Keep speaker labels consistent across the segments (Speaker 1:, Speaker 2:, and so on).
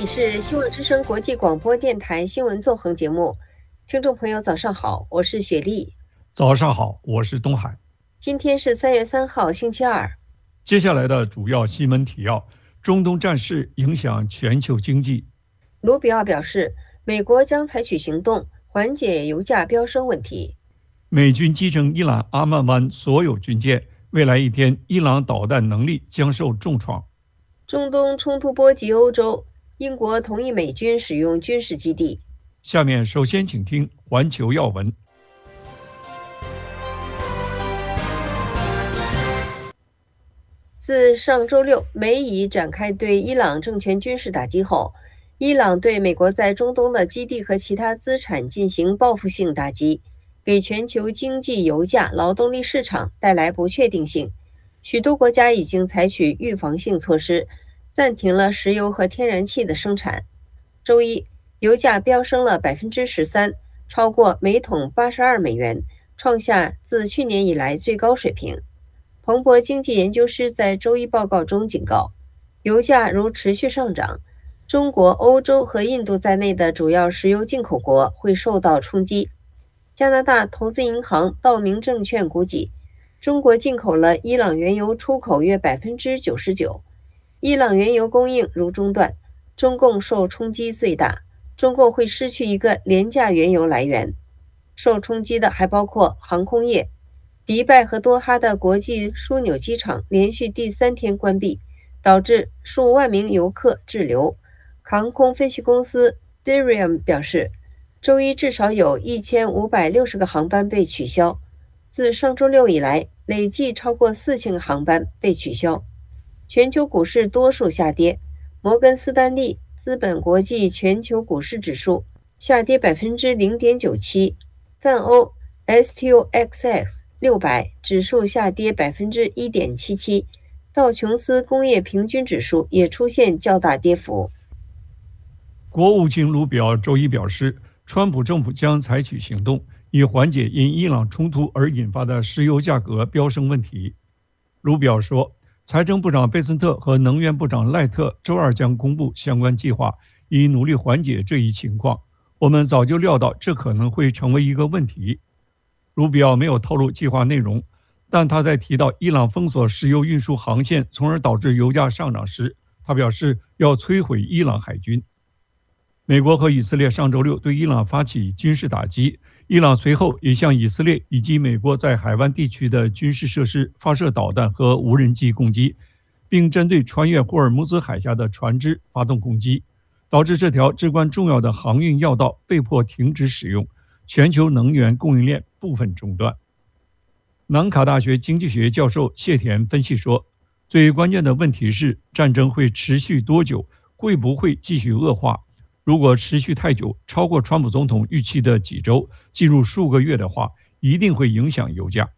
Speaker 1: 里是新闻之声国际广播电台新闻纵横节目，听众朋友早上好，我是雪莉。
Speaker 2: 早上好，我是东海。
Speaker 1: 今天是3月3号，星期二。
Speaker 2: 接下来的主要新闻提要：中东战事影响全球经济。
Speaker 1: 卢比奥表示，美国将采取行动缓解油价飙升问题。
Speaker 2: 美军击沉伊朗阿曼湾所有军舰，未来一天，伊朗导弹能力将受重创。
Speaker 1: 中东冲突波及欧洲，英国同意美军使用军事基地。
Speaker 2: 下面首先请听环球要闻。
Speaker 1: 自上周六美以展开对伊朗政权军事打击后，伊朗对美国在中东的基地和其他资产进行报复性打击，给全球经济、油价、劳动力市场带来不确定性。许多国家已经采取预防性措施，暂停了石油和天然气的生产。周一，油价飙升了13%，超过每桶82美元，创下自去年以来最高水平。彭博经济研究师在周一报告中警告，油价如持续上涨，中国、欧洲和印度在内的主要石油进口国会受到冲击。加拿大投资银行道明证券估计，中国进口了伊朗原油出口约99%，伊朗原油供应如中断，中共受冲击最大，中共会失去一个廉价原油来源。受冲击的还包括航空业。迪拜和多哈的国际枢纽机场连续第3天关闭，导致数万名游客滞留。航空分析公司 Cirium 表示，周一至少有1560个航班被取消。自上周六以来，累计超过4000个航班被取消。全球股市多数下跌，摩根斯丹利资本国际全球股市指数下跌0.97%，泛欧 STOXX 600指数下跌1.77%，道琼斯工业平均指数也出现较大跌幅。
Speaker 2: 国务卿卢比奥周一表示，川普政府将采取行动，以缓解因伊朗冲突而引发的石油价格飙升问题。卢比奥说，财政部长贝森特和能源部长赖特周二将公布相关计划，以努力缓解这一情况。我们早就料到这可能会成为一个问题。卢比奥没有透露计划内容，但他在提到伊朗封锁石油运输航线，从而导致油价上涨时，他表示要摧毁伊朗海军。美国和以色列上周六对伊朗发起军事打击，伊朗随后也向以色列以及美国在海湾地区的军事设施发射导弹和无人机攻击，并针对穿越霍尔木兹海峡的船只发动攻击，导致这条至关重要的航运要道被迫停止使用，全球能源供应链部分中断。南卡大学经济学教授谢田分析说，最关键的问题是战争会持续多久，会不会继续恶化。如果持续太久，超过川普总统预期的几周，进入数个月的话，一定会影响油价。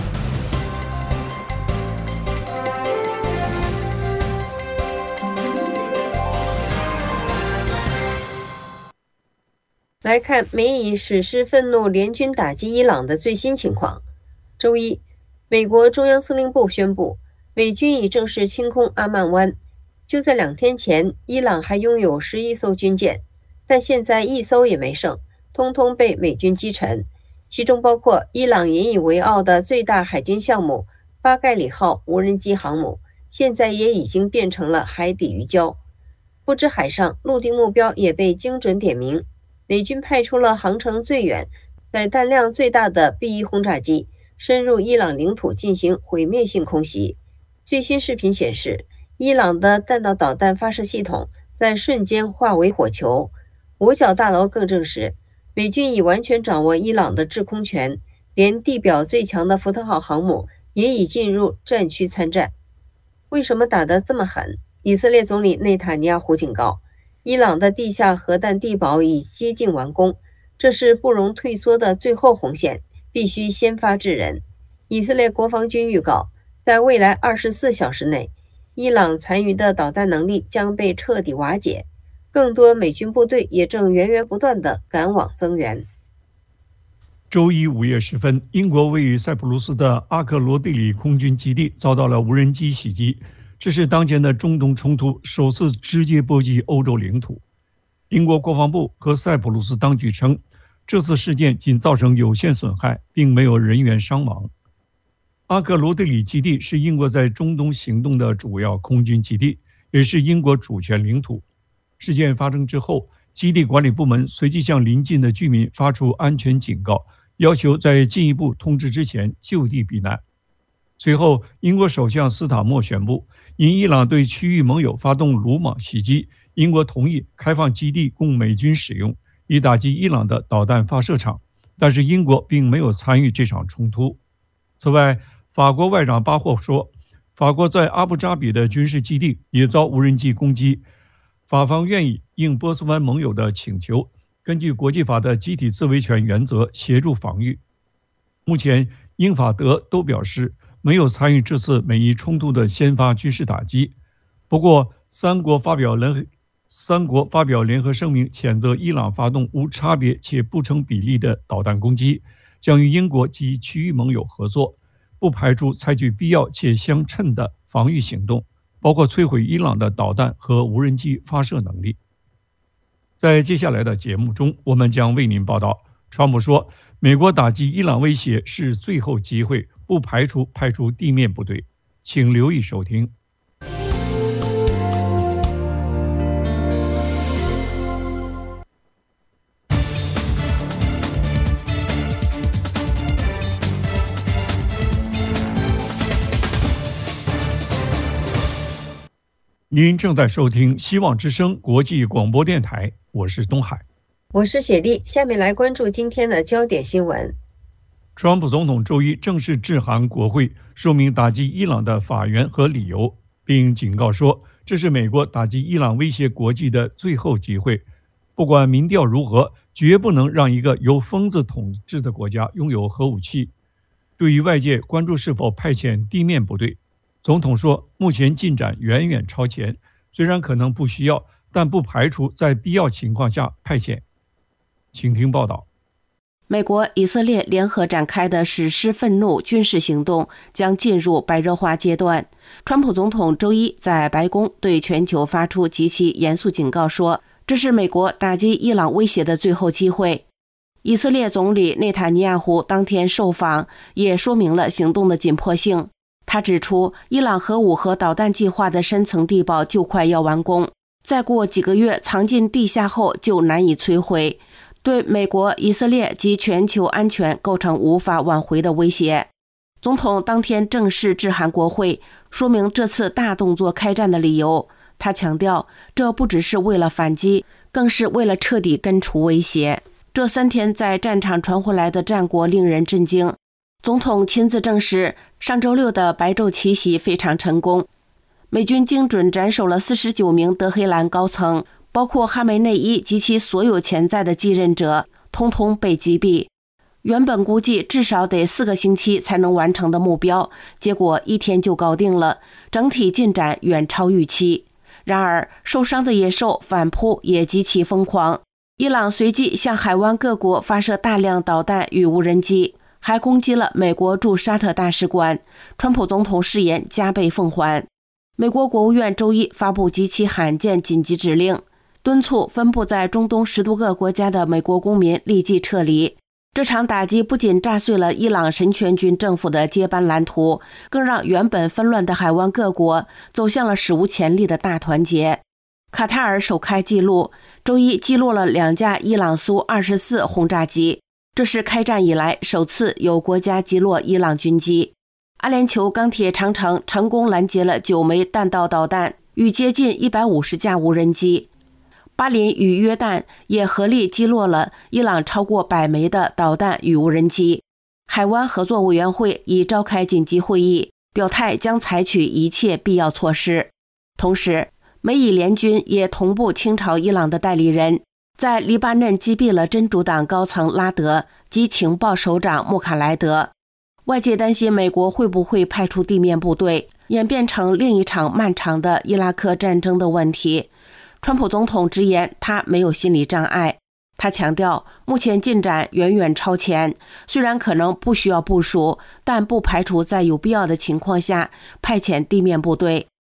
Speaker 1: 来看美以史诗愤怒联军打击伊朗的最新情况。周一，美国中央司令部宣布，美军已正式清空阿曼湾。就在2天前，伊朗还拥有11艘军舰，但现在1艘也没剩，通通被美军击沉。其中包括伊朗引以为傲的最大海军项目巴盖里号无人机航母，现在也已经变成了海底鱼礁。不止海上，陆地目标也被精准点名。美军派出了航程最远、载弹量最大的 B-1轰炸机，深入伊朗领土进行毁灭性空袭。最新视频显示，伊朗的弹道导弹发射系统在瞬间化为火球。五角大楼更证实，美军已完全掌握伊朗的制空权，连地表最强的福特号航母也已进入战区参战。为什么打得这么狠？以色列总理内塔尼亚胡警告，伊朗的地下核弹地堡已接近完工，这是不容退缩的最后红线，必须先发制人。以色列国防军预告，在未来24小时内，伊朗残余的导弹能力将被彻底瓦解，更多美军部队也正源源不断地赶往增援。
Speaker 2: 周一午夜时分，英国位于塞浦路斯的阿克罗地里空军基地遭到了无人机袭击， 这是当前的中东冲突首次直接波及欧洲领土。英国国防部和塞浦路斯当局称，这次事件仅造成有限损害，并没有人员伤亡。阿克罗德里基地是英国在中东行动的主要空军基地，也是英国主权领土。事件发生之后，基地管理部门随即向邻近的居民发出安全警告，要求在进一步通知之前就地避难。随后，英国首相斯塔默宣布，因伊朗对区域盟友发动鲁莽袭击，英国同意开放基地供美军使用，以打击伊朗的导弹发射场。但是英国并没有参与这场冲突。此外，法国外长巴霍说，法国在阿布扎比的军事基地也遭无人机攻击，法方愿意应波斯湾盟友的请求，根据国际法的集体自卫权原则协助防御。目前，英法德都表示没有参与这次美伊冲突的先发军事打击。不过，三国发表联合声明，谴责伊朗发动无差别且不成比例的导弹攻击，将与英国及区域盟友合作，不排除采取必要且相称的防御行动，包括摧毁伊朗的导弹和无人机发射能力。在接下来的节目中，我们将为您报道，川普说，美国打击伊朗威胁是最后机会，不排除派出地面部队。请留意收听。您正在收听希望之声国际广播电台，我是东海，
Speaker 1: 我是雪莉。下面来关注今天的焦点新闻。
Speaker 2: 川普总统周一正式致函国会，说明打击伊朗的法源和理由，并警告说，这是美国打击伊朗威胁国际的最后机会。不管民调如何，绝不能让一个由疯子统治的国家拥有核武器。对于外界关注是否派遣地面部队，总统说，目前进展远远超前，虽然可能不需要，但不排除在必要情况下派遣。请听报道。
Speaker 3: 美国、以色列联合展开的史诗愤怒军事行动将进入白热化阶段。川普总统周一在白宫对全球发出极其严肃警告说，这是美国打击伊朗威胁的最后机会。以色列总理内塔尼亚胡当天受访，也说明了行动的紧迫性。他指出，伊朗核武和导弹计划的深层地堡就快要完工，再过几个月藏进地下后就难以摧毁，对美国、以色列及全球安全构成无法挽回的威胁。总统当天正式致函国会，说明这次大动作开战的理由。他强调，这不只是为了反击，更是为了彻底根除威胁。这3天在战场传回来的战果令人震惊。总统亲自证实，上周六的白昼奇袭非常成功。美军精准斩首了49名德黑兰高层，包括哈梅内伊及其所有潜在的继任者，通通被击毙。原本估计至少得4个星期才能完成的目标，结果1天就搞定了，整体进展远超预期。然而，受伤的野兽反扑也极其疯狂。伊朗随即向海湾各国发射大量导弹与无人机，还攻击了美国驻沙特大使馆。川普总统誓言加倍奉还。美国国务院周一发布极其罕见紧急指令，敦促分布在中东10多个国家的美国公民立即撤离。这场打击不仅炸碎了伊朗神权军政府的接班蓝图，更让原本纷乱的海湾各国走向了史无前例的大团结。卡塔尔首开纪录，周一击落了2架伊朗苏24轰炸机，这是开战以来首次有国家击落伊朗军机。阿联酋钢铁长城成功拦截了9枚弹道导弹与接近150架无人机。巴林与约旦也合力击落了伊朗超过100枚的导弹与无人机。海湾合作委员会已召开紧急会议，表态将采取一切必要措施。同时，美以联军也同步清朝伊朗的代理人，在黎巴嫩击毙了真主党高层拉德及情报首长穆卡莱德。外界担心美国会不会派出地面部队，演变成另一场漫长的伊拉克战争的问题。川普总统直言他没有心理障碍，他强调目前进展远远超前，虽然可能不需要部署，但不排除在有必要的情况下派遣地面部队。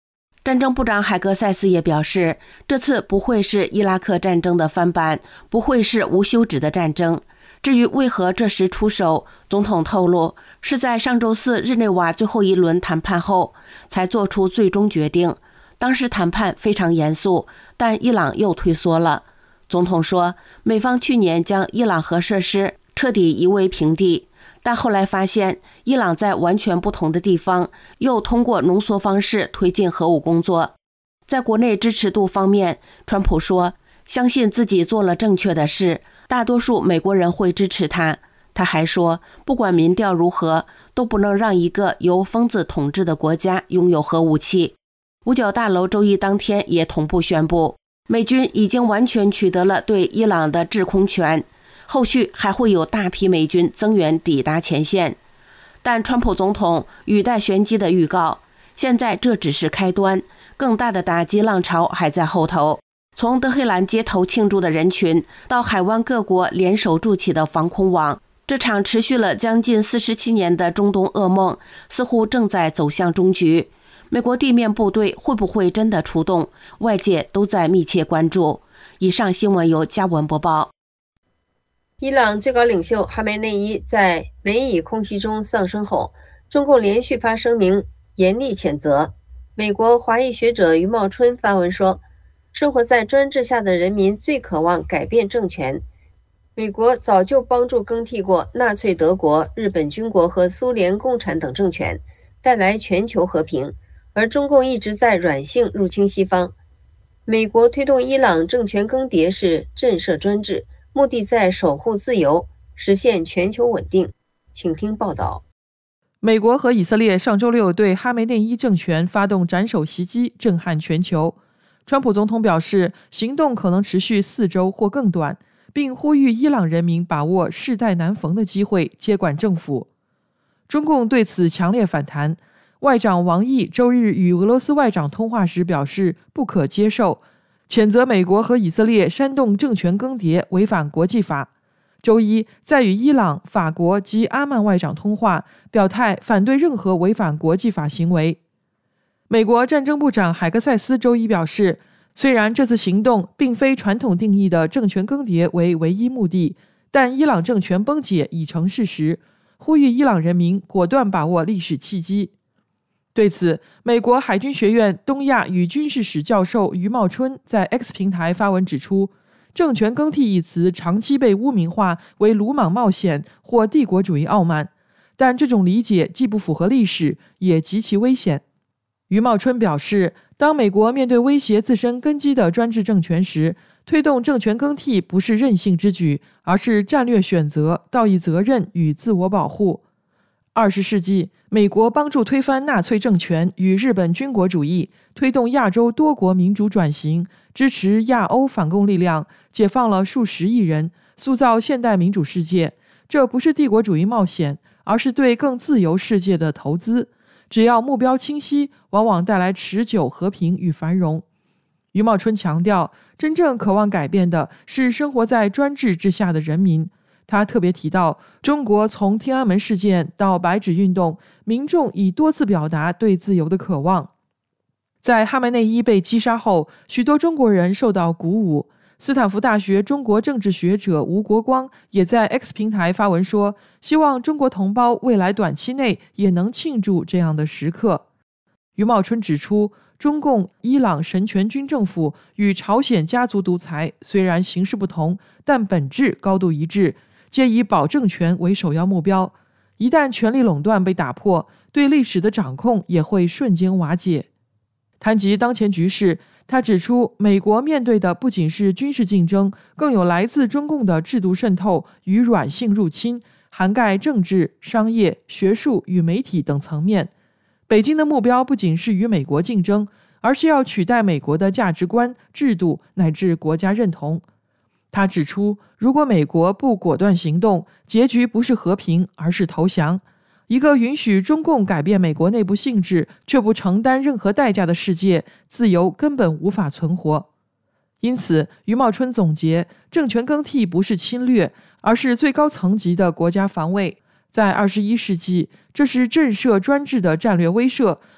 Speaker 3: 战争部长海格塞斯也表示，这次不会是伊拉克战争的翻版，不会是无休止的战争。至于为何这时出手，总统透露是在上周四日内瓦最后一轮谈判后才做出最终决定。当时谈判非常严肃，但伊朗又退缩了。总统说，美方去年将伊朗核设施彻底夷为平地，但后来发现伊朗在完全不同的地方又通过浓缩方式推进核武工作。在国内支持度方面，川普说相信自己做了正确的事，大多数美国人会支持他。他还说，不管民调如何，都不能让一个由疯子统治的国家拥有核武器。五角大楼周一当天也同步宣布，美军已经完全取得了对伊朗的制空权，后续还会有大批美军增援抵达前线。但川普总统语带玄机地预告，现在这只是开端，更大的打击浪潮还在后头。从德黑兰街头庆祝的人群，到海湾各国联手筑起的防空网，这场持续了将近47年的中东噩梦似乎正在走向终局。美国地面部队会不会真的出动？外界都在密切关注。以上新闻由嘉文播报。
Speaker 1: 伊朗最高领袖哈梅内伊在美以空袭中丧生后，中共连续发声明严厉谴责。美国华裔学者余茂春发文说，生活在专制下的人民最渴望改变政权。美国早就帮助更替过纳粹德国、日本军国和苏联共产等政权，带来全球和平。而中共一直在软性入侵西方。美国推动伊朗政权更迭是震慑专制，目的在守护自由，实现全球稳定。请听报道。
Speaker 4: 美国和以色列上周六对哈梅内伊政权发动斩首袭击，震撼全球。川普总统表示，行动可能持续4周或更短，并呼吁伊朗人民把握世代难逢的机会，接管政府。中共对此强烈反弹。外长王毅周日与俄罗斯外长通话时表示不可接受，谴责美国和以色列煽动政权更迭，违反国际法。周一在与伊朗、法国及阿曼外长通话，表态反对任何违反国际法行为。美国战争部长海格塞斯周一表示，虽然这次行动并非传统定义的政权更迭为唯一目的，但伊朗政权崩解已成事实，呼吁伊朗人民果断把握历史契机。对此，美国海军学院东亚与军事史教授余茂春在 X 平台发文指出，政权更替一词长期被污名化为鲁莽冒险或帝国主义傲慢，但这种理解既不符合历史，也极其危险。余茂春表示，当美国面对威胁自身根基的专制政权时，推动政权更替不是任性之举，而是战略选择、道义责任与自我保护。20世纪，美国帮助推翻纳粹政权与日本军国主义，推动亚洲多国民主转型，支持亚欧反共力量，解放了数十亿人，塑造现代民主世界。这不是帝国主义冒险，而是对更自由世界的投资。只要目标清晰，往往带来持久和平与繁荣。余茂春强调，真正渴望改变的是生活在专制之下的人民。他特别提到，中国从天安门事件到白纸运动，民众已多次表达对自由的渴望。在哈梅内伊被击杀后，许多中国人受到鼓舞。斯坦福大学中国政治学者吴国光也在 X 平台发文说，希望中国同胞未来短期内也能庆祝这样的时刻。余茂春指出，中共伊朗神权军政府与朝鲜家族独裁虽然形式不同，但本质高度一致，皆以保政权为首要目标。一旦权力垄断被打破，对历史的掌控也会瞬间瓦解。谈及当前局势，他指出，美国面对的不仅是军事竞争，更有来自中共的制度渗透与软性入侵，涵盖政治、商业、学术与媒体等层面。北京的目标不仅是与美国竞争，而是要取代美国的价值观、制度乃至国家认同。他指出，如果美国不果断行动，结局不是和平，而是投降。一个允许中共改变美国内部性质，却不承担任何代价的世界，自由根本无法存活。因此，余茂春总结，政权更替不是侵略，而是最高层级的国家防卫。在21世纪，这是震慑专制的战略威慑，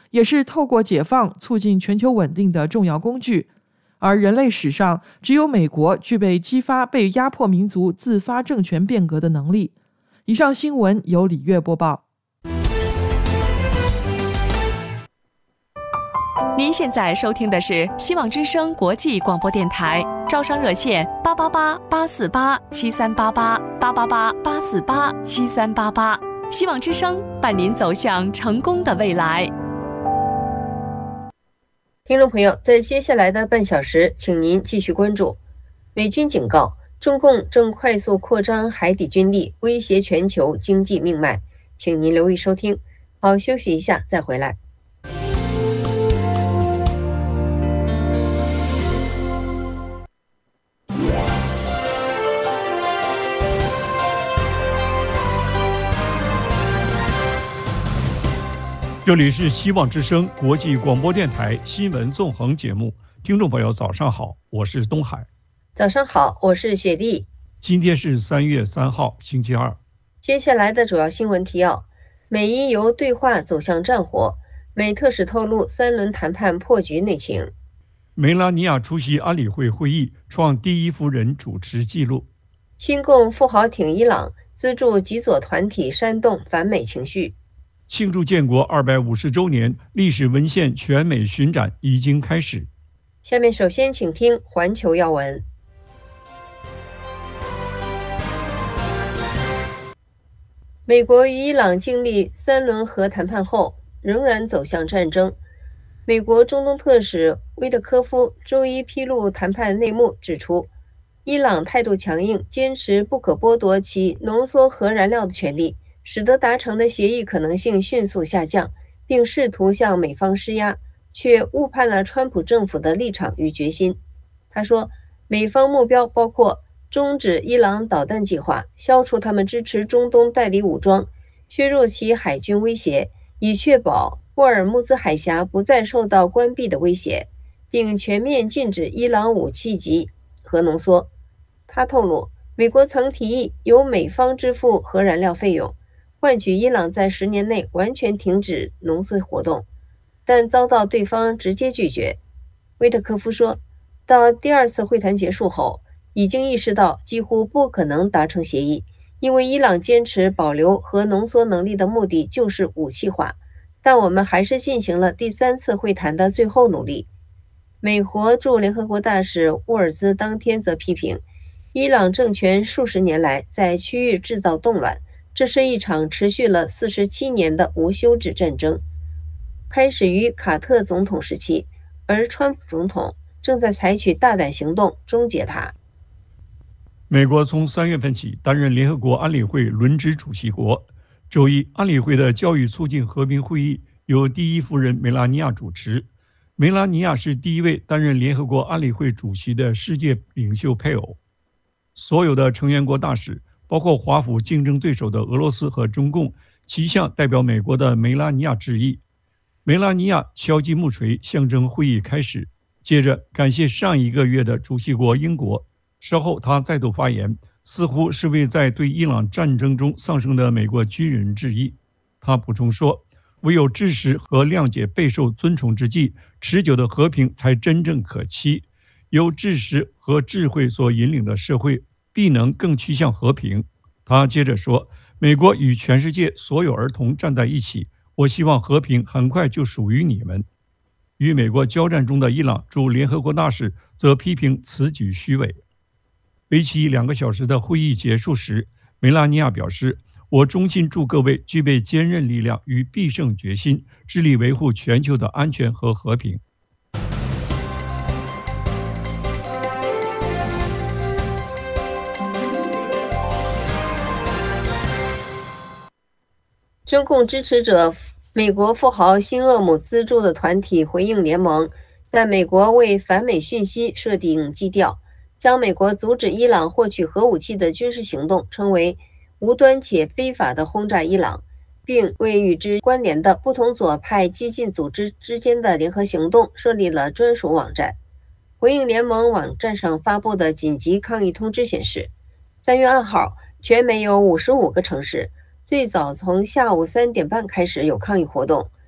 Speaker 4: 也是透过解放促进全球稳定的重要工具。而人类史上只有美国具备激发被压迫民族自发政权变革的能力。以上新闻由李月播报。
Speaker 5: 您现在收听的是希望之声国际广播电台，招商热线888-848-7388，888-848-7388。希望之声伴您走向成功的未来。
Speaker 1: 听众朋友，在接下来的半小时，请您继续关注。美军警告，中共正快速扩张海底军力，威胁全球经济命脉。请您留意收听。好，休息一下，再回来。
Speaker 2: 这里是希望之声国际广播电台新闻纵横节目，听众朋友早上好，我是东海。
Speaker 1: 早上好，我是雪莉。
Speaker 2: 今天是3月3号，星期二。
Speaker 1: 接下来的主要新闻提要：美伊由对话走向战火，美特使透露3轮谈判破局内情。
Speaker 2: 梅拉尼亚出席安理会会议，创第一夫人主持纪录。
Speaker 1: 亲共富豪挺伊朗，资助极左团体煽动反美情绪。
Speaker 2: 庆祝建国250周年，历史文献全美巡展已经开始。
Speaker 1: 下面首先请听环球要闻。美国与伊朗经历3轮核谈判后，仍然走向战争。美国中东特使威特科夫周一披露谈判内幕，指出，伊朗态度强硬，坚持不可剥夺其浓缩核燃料的权利，使得达成的协议可能性迅速下降，并试图向美方施压，却误判了川普政府的立场与决心。他说，美方目标包括终止伊朗导弹计划，消除他们支持中东代理武装，削弱其海军威胁，以确保霍尔木兹海峡不再受到关闭的威胁，并全面禁止伊朗武器及核浓缩。他透露，美国曾提议由美方支付核燃料费用，换取伊朗在10年内完全停止浓缩活动，但遭到对方直接拒绝。威特科夫说，到第2次会谈结束后，已经意识到几乎不可能达成协议，因为伊朗坚持保留核浓缩能力的目的就是武器化，但我们还是进行了第3次会谈的最后努力。美国驻联合国大使沃尔兹当天则批评，伊朗政权数十年来在区域制造动乱，这是一场持续了47年的无休止战争，开始于卡特总统时期，而川普总统正在采取大胆行动终结它。
Speaker 2: 美国从3月份起担任联合国安理会轮值主席国。周一，安理会的教育促进和平会议由第一夫人梅拉尼亚主持。梅拉尼亚是第一位担任联合国安理会主席的世界领袖配偶。所有的成员国大使，包括华府竞争对手的俄罗斯和中共，齐向代表美国的梅拉尼亚致意。梅拉尼亚敲击木锤，象征会议开始，接着感谢上一个月的主席国英国。稍后他再度发言，似乎是为在对伊朗战争中丧生的美国军人致意。他补充说，唯有知识和谅解备受尊崇之际，持久的和平才真正可期。由知识和智慧所引领的社会必能更趋向和平。他接着说，美国与全世界所有儿童站在一起，我希望和平很快就属于你们。与美国交战中的伊朗驻联合国大使则批评此举虚伪。为期2个小时的会议结束时，梅拉尼亚表示，我衷心祝各位具备坚韧力量与必胜决心，致力维护全球的安全和和平。
Speaker 1: 中共支持者美国富豪辛厄姆资助的团体回应联盟，在美国为反美讯息设定基调，将美国阻止伊朗获取核武器的军事行动称为无端且非法的轰炸伊朗，并为与之关联的不同左派激进组织之间的联合行动设立了专属网站。回应联盟网站上发布的紧急抗议通知显示，3月2号，全美有55个城市最早从下午3点半开始有抗议活动。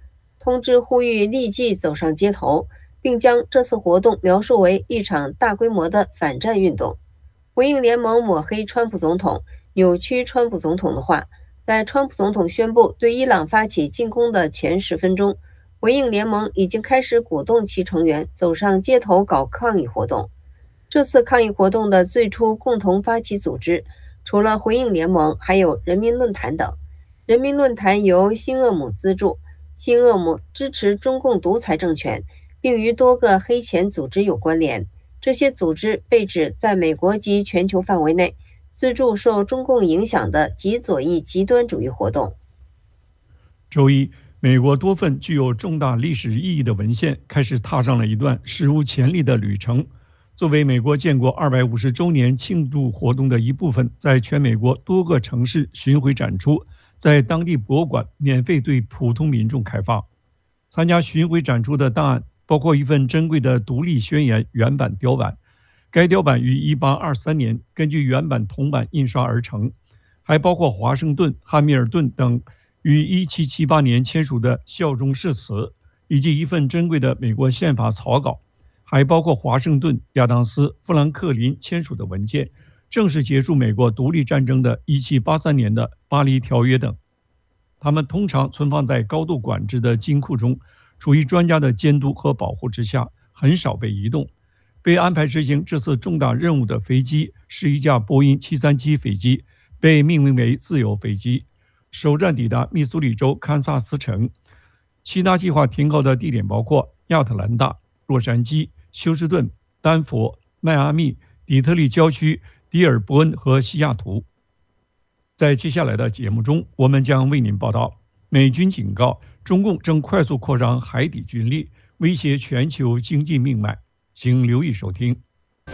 Speaker 1: 通知呼吁立即走上街头，并将这次活动描述为一场大规模的反战运动。回应联盟抹黑川普总统、扭曲川普总统的话，在川普总统宣布对伊朗发起进攻的前10分钟，回应联盟已经开始鼓动其成员走上街头搞抗议活动。这次抗议活动的最初共同发起组织，除了回应联盟，还有人民论坛等。人民论坛由新厄姆资助，新厄姆支持中共独裁政权，并与多个黑钱组织有关联。这些组织被指在美国及全球范围内资助受中共影响的极左翼极端主义活动。
Speaker 2: 周一，美国多份具有重大历史意义的文献开始踏上了一段史无前例的旅程。作为美国建国250周年庆祝活动的一部分，在全美国多个城市巡回展出，在当地博物馆免费对普通民众开放。参加巡回展出的档案包括一份珍贵的独立宣言原版雕版，该雕版于1823年根据原版铜版印刷而成，还包括华盛顿、汉密尔顿等于1778年签署的效忠誓词，以及一份珍贵的美国宪法草稿，还包括华盛顿、亚当斯、富兰克林签署的文件，正式结束美国独立战争的1783年的巴黎条约等。它们通常存放在高度管制的金库中，处于专家的监督和保护之下，很少被移动。被安排执行这次重大任务的飞机是一架波音737飞机，被命名为自由飞机，首站抵达密苏里州堪萨斯城。其他计划停靠的地点包括亚特兰大、洛杉矶、休斯顿、丹佛、迈阿密、底特律郊区、迪尔伯恩和西雅图。在接下来的节目中，我们将为您报道：美军警告中共正快速扩张海底军力，威胁全球经济命脉。请留意收听。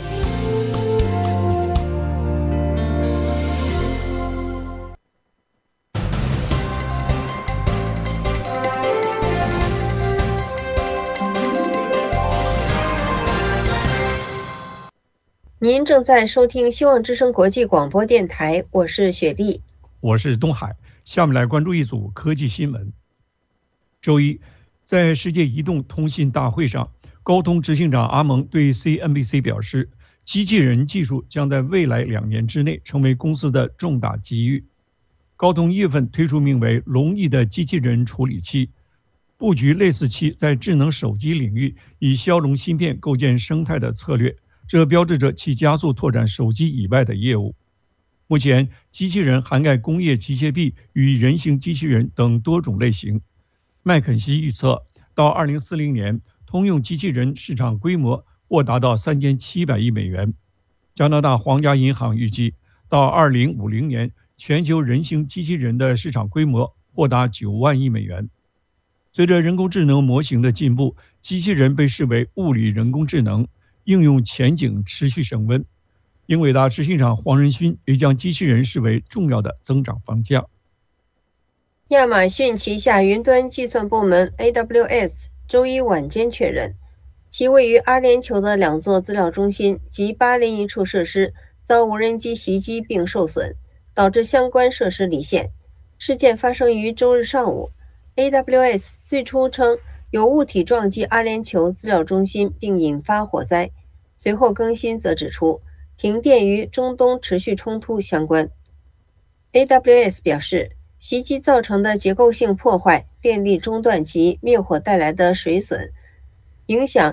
Speaker 1: 您正在收听希望之声国际广播电台，我是雪莉，
Speaker 2: 我是东海。下面来关注一组科技新闻。周一，在世界移动通信大会上，高通执行长阿蒙对 CNBC 表示，机器人技术将在未来2年之内成为公司的重大机遇。高通1月份推出名为龙翼的机器人处理器，布局类似其在智能手机领域以骁龙芯片构建生态的策略，这标志着其加速拓展手机以外的业务。目前，机器人涵盖工业机械臂与人形机器人等多种类型。麦肯锡预测，到2040年，通用机器人市场规模或达到3700亿美元。加拿大皇家银行预计，到2050年，全球人形机器人的市场规模或达9万亿美元。随着人工智能模型的进步，机器人被视为物理人工智能，应用前景持续升温。英伟达执行长黄仁勋也将机器人视为重要的增长方向。
Speaker 1: 亚马逊旗下云端计算部门 AWS 周一晚间确认，其位于阿联酋的2座资料中心及801处设施遭无人机袭击并受损，导致相关设施离线。事件发生于周日上午。AWS 最初称有物体撞击阿联酋资料中心并引发火灾，随后更新则指出，停电与中东持续冲突相关。AWS 表示，袭击造成的结构性破坏、电力中断及灭火带来的水损，影响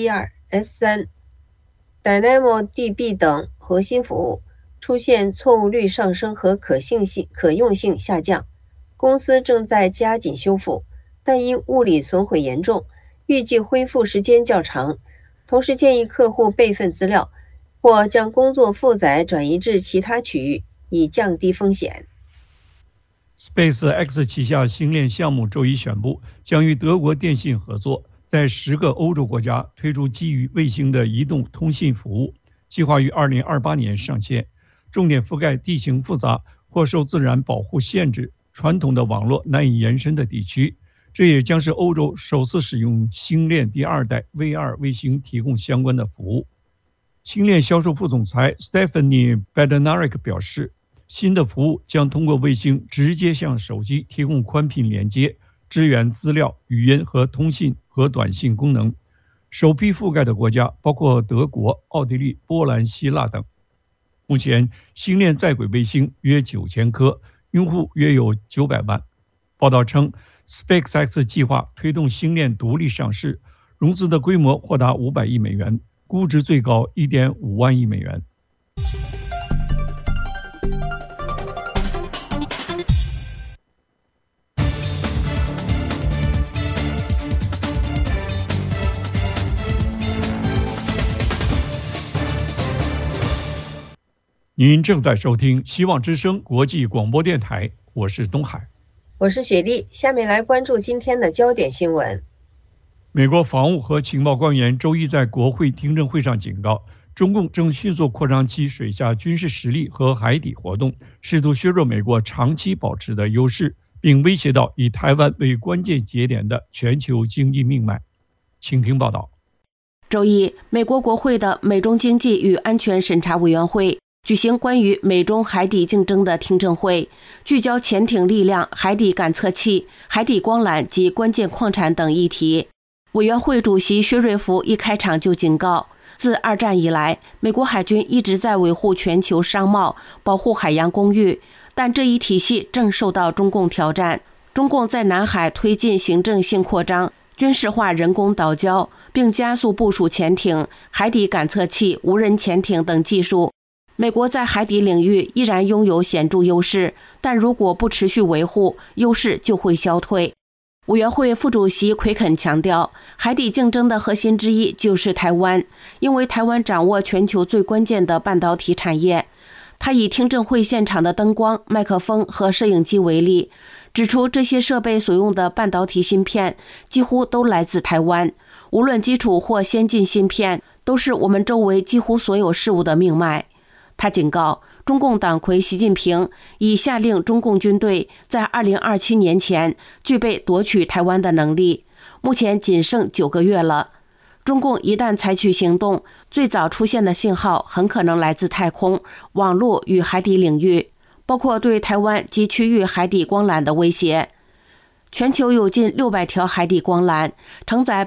Speaker 1: EC2、S3、DynamoDB 等核心服务，出现错误率上升和可用性下降。公司正在加紧修复，但因物理损毁严重，预计恢复时间较长。同时建议客户备份资料，或将工作负载转移至其他区域，以降低风险。
Speaker 2: SpaceX 旗下星链项目周一宣布，将与德国电信合作，在10个欧洲国家推出基于卫星的移动通信服务，计划于2028年上线，重点覆盖地形复杂或受自然保护限制、传统的网络难以延伸的地区。这也将是欧洲首次使用星链第2代 V2 卫星提供相关的服务。星链销售副总裁 Stephanie Bednarik 表示，新的服务将通过卫星直接向手机提供宽频连接， 支援资料、语音和通信和短信功能。首批覆盖的国家包括德国、奥地利、波兰、希腊等。目前，星链在轨卫星约9000颗，用户约有900万。报道称 ，SpaceX 计划推动星链独立上市，融资的规模或达500亿美元，估值最高1.5万亿美元。您正在收听希望之声国际广播电台，我是东海，
Speaker 1: 我是雪莉。下面来关注今天的焦点新闻。
Speaker 2: 美国防务和情报官员周一在国会听证会上警告，中共正迅速扩张其水下军事实力和海底活动，试图削弱美国长期保持的优势，并威胁到以台湾为关键节点的全球经济命脉。请听报道。
Speaker 3: 周一，美国国会的美中经济与安全审查委员会举行关于美中海底竞争的听证会，聚焦潜艇力量、海底感测器、海底光缆及关键矿产等议题。委员会主席薛瑞福一开场就警告，自二战以来，美国海军一直在维护全球商贸，保护海洋公域，但这一体系正受到中共挑战。中共在南海推进行政性扩张，军事化人工岛礁，并加速部署潜艇、海底感测器、无人潜艇等技术。美国在海底领域依然拥有显著优势，但如果不持续维护，优势就会消退。委员会副主席奎肯强调，海底竞争的核心之一就是台湾，因为台湾掌握全球最关键的半导体产业。他以听证会现场的灯光、麦克风和摄影机为例，指出这些设备所用的半导体芯片几乎都来自台湾，无论基础或先进芯片，都是我们周围几乎所有事物的命脉。他警告，中共党魁习近平已下令中共军队在2027年前具备夺取台湾的能力，目前仅剩9个月了。中共一旦采取行动，最早出现的信号很可能来自太空、网络与海底领域，包括对台湾及区域海底光缆的威胁。全球有近600条海底光缆，承载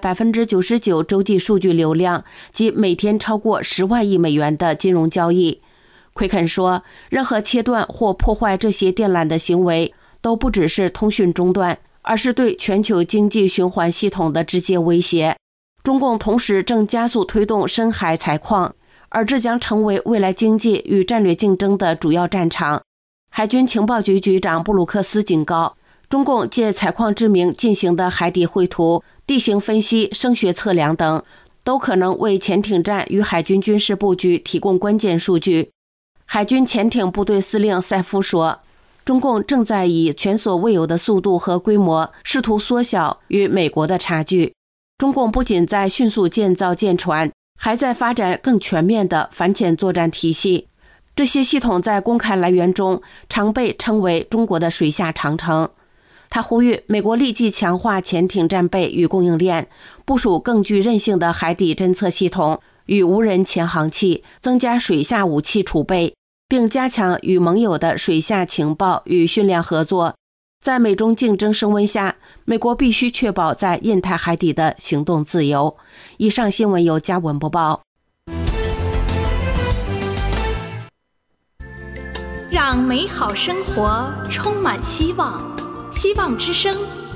Speaker 3: 99%洲际数据流量及每天超过10万亿美元的金融交易。奎肯说，任何切断或破坏这些电缆的行为都不只是通讯中断，而是对全球经济循环系统的直接威胁。中共同时正加速推动深海采矿，而这将成为未来经济与战略竞争的主要战场。海军情报局局长布鲁克斯警告，中共借采矿之名进行的海底绘图、地形分析、声学测量等，都可能为潜艇战与海军军事布局提供关键数据。海军潜艇部队司令塞夫说，中共正在以前所未有的速度和规模试图缩小与美国的差距。中共不仅在迅速建造舰船，还在发展更全面的反潜作战体系。这些系统在公开来源中常被称为中国的水下长城。他呼吁美国立即强化潜艇战备与供应链，部署更具韧性的海底侦测系统与无人潜航器，增加水下武器储备，并加强与盟友的水下情报与训练合作。在美中竞争升温下，美国必须确保在印太海底的行动自由。以上新闻由嘉文播报。
Speaker 6: 让美好生活充满希望，希望之声。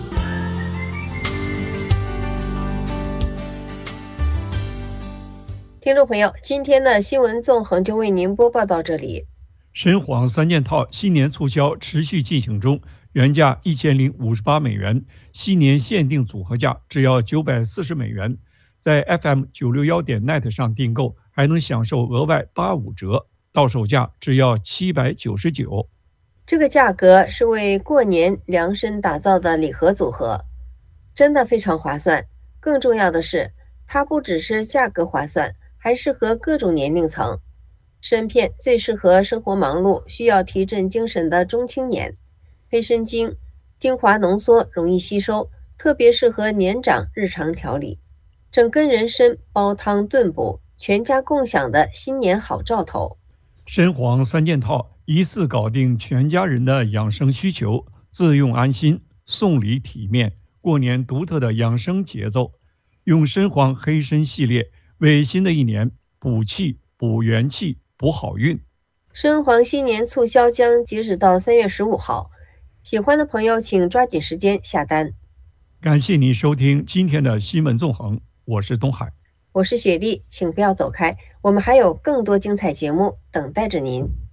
Speaker 1: 听众朋友，今天的新闻纵横就为您播报到这里。
Speaker 2: 神谎3件套新年促销持续进行中，原价1058美元，新年限定组合价只要940美元。在 FM961.net 上订购，还能享受额外85折，到手价只要799。
Speaker 1: 这个价格是为过年量身打造的礼盒组合，真的非常划算。更重要的是，它不只是价格划算，还适合各种年龄层。参片最适合生活忙碌、需要提振精神的中青年。黑参精，精华浓缩，容易吸收，特别适合年长日常调理。整根人参煲汤炖补，全家共享的新年好兆头。
Speaker 2: 参黄3件套一次搞定全家人的养生需求，自用安心。 送礼体面，过年独特的养生节奏，用参黄黑参系列为新的一年补气、补元气、补好运。
Speaker 1: 参黄新年促销将截止到3月15号，喜欢的朋友请抓紧时间下单。
Speaker 2: 感谢你收听今天的新闻纵横，我是东海，
Speaker 1: 我是雪莉，请不要走开，我们还有更多精彩节目等待着您。